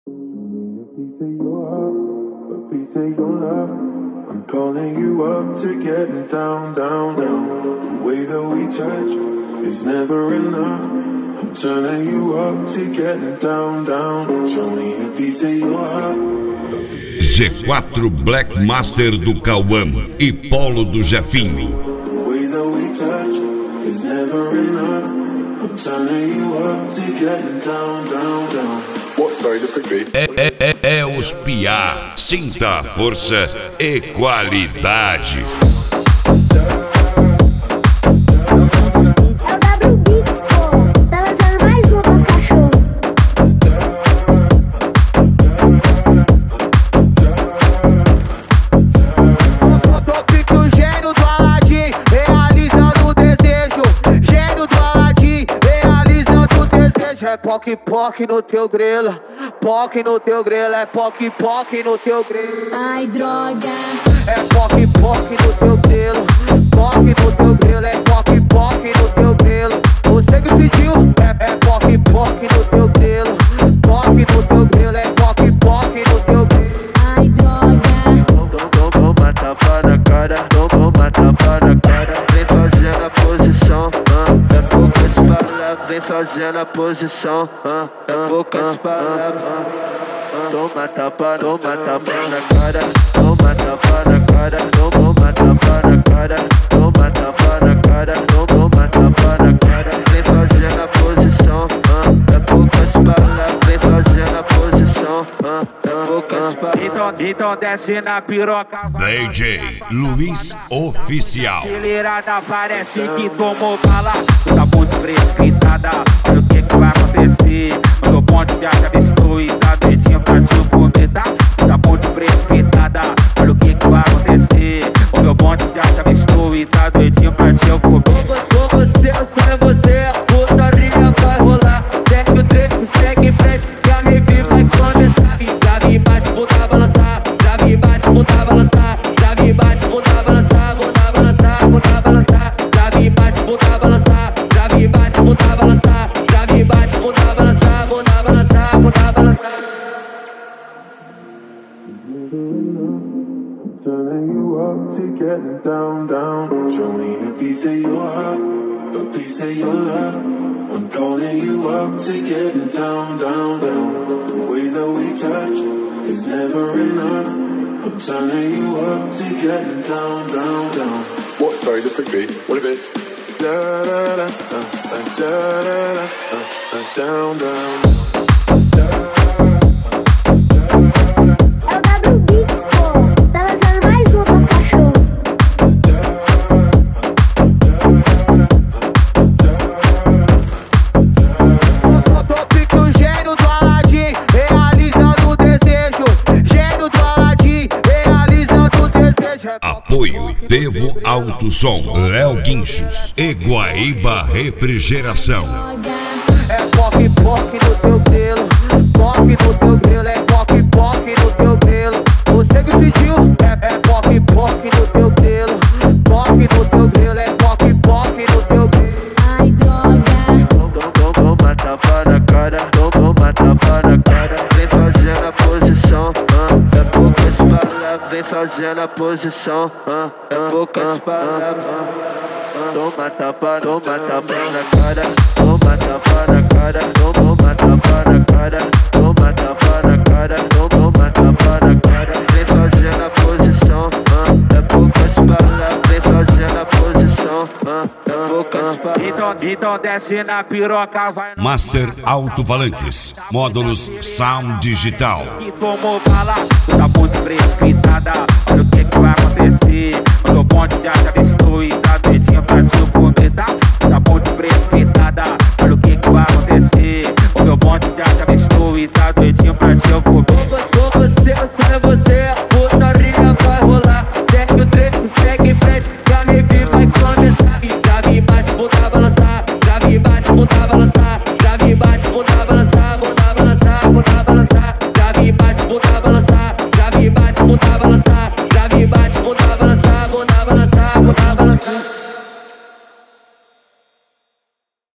piece of your heart, a piece of your love. I'm calling you up to getting down, down, down. The way that we touch is never enough. I'm turning you up to getting down, down. Show me a piece of your heart. G4 Black Master do Cauã e Polo do Jefinho. The way that we touch is never enough. I'm turning you up to getting down, down, down. What? Sorry, just quickly. É os Piá. Sinta a força e qualidade. É poque no teu grelo, poque no teu grelo, é poque no teu grelo. Ai, droga. É poque no teu grelo, poque no teu grelo, é poque no teu grelo. Você que pediu, é poque no teu grelo, poque no teu grelo, é poque no teu grelo. Ai, droga. Toma tapa na cara, toma tapa na cara. Vem fazendo a posição, é poucas palavras. Vem fazendo a posição, é poucas palavras. Toma tapa na cara, toma tapa na cara, toma tapa na cara, toma tapa na cara, toma tapa na cara. Vem fazendo a posição, é poucas palavras. Vem fazendo a posição, é poucas palavras. Então desce na piroca. DJ Luiz Oficial. Acelerada, parece que tomou bala. Tá muito precipitada, olha o que vai acontecer. Eu tô ponto de achavistou e tá doidinho pra te comer, tá? Tá muito precipitada, olha o que vai acontecer. O meu bonde de achavistou e tá doidinho pra te comer. Com você, só é você, putaria vai rolar. Segue o treco, segue em frente, que a rave vai começar. Já me bate, bunda balançar, já me bate, bunda balançar, já me bate, bunda balançar, bunda balançar, bunda balançar, já me bate, bunda balançar, já me bate, bunda balançar, já me bate, bunda balançar, bunda balançar, bunda balançar. I'm turning you up to getting down, down. Show me a piece of your heart, a piece of your love. I'm calling you up to getting down, down, down. The way that we touch is never enough. I'm turning you up to getting down, down, down. What? Sorry, just quickly. What if it's Da da da, da da da, down, down. É o W Beats, pô. Tá lançando mais uma pros cachorros. Top que o gênio do Aladim, realizando o desejo. Gênio do Aladim, realizando o desejo. Apoio Devo Alto Som, Léo Guinchos e Guaíba Refrigeração. É poque no teu grelo, poque no teu grelo, é poque no teu grelo. Você que pediu, é poque no teu grelo, poque no teu grelo, é poque no teu grelo. Ai, droga. Toma tapa na cara, toma tapa na cara. Vem fazendo a posição, é poucas palavras. Vem fazendo a posição, é poucas palavras. Toma tapa na cara, toma tapa na cara, toma tapa na cara, toma tapa na cara, toma tapa na cara. Vem fazendo a posição, é poucas palavras. Vem fazendo a posição, é poucas palavras. Então desce na piroca, vai no Master Alto-Falantes, módulos Sound Digital. que tomou bala. Tá muito precipitada, olha o que vai acontecer. Eu tô ponto de achavistou e tá doidinho pra te comer, tá? Tá muito precipitada.